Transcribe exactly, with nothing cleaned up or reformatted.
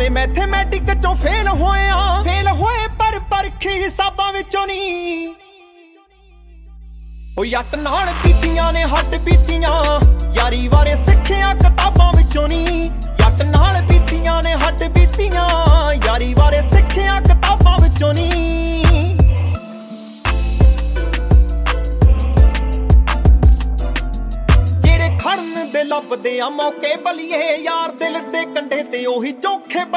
ਜੇ ਮੈਥਮੈਟਿਕ ਚੋਂ ਫੇਲ ਹੋਇਆ ਫੇਲ ਹੋਏ ਪਰ ਪਰਖੀ ਹਿਸਾਬਾਂ ਵਿੱਚੋਂ ਨਹੀਂ। ਉਹ ਜੱਟ ਨਾਲ ਬੀਤੀਆਂ ਨੇ ਹੱਡ ਬੀਤੀਆਂ ਯਾਰੀ ਬਾਰੇ ਸਿੱਖਿਆ ਕਿਤਾਬਾਂ ਵਿੱਚੋਂ ਨਹੀਂ। ਜੱਟ ਨਾਲ ਬੀਤੀਆਂ ਨੇ ਹੱਡ ਬੀਤੀਆਂ ਯਾਰੀ ਬਾਰੇ ਸਿੱਖਿਆ ਕਿਤਾਬਾਂ ਵਿੱਚੋਂ ਨਹੀਂ। ਜਿਹੜੇ ਖੜਨ ਦੇ ਲੱਭਦੇ ਆ ਮੌਕੇ ਬਲੀਏ ਯਾਰ ਦਿਲ ਦੇ ਕੰਢੇ ਤੇ ਉਹੀ ਚੋਖੇ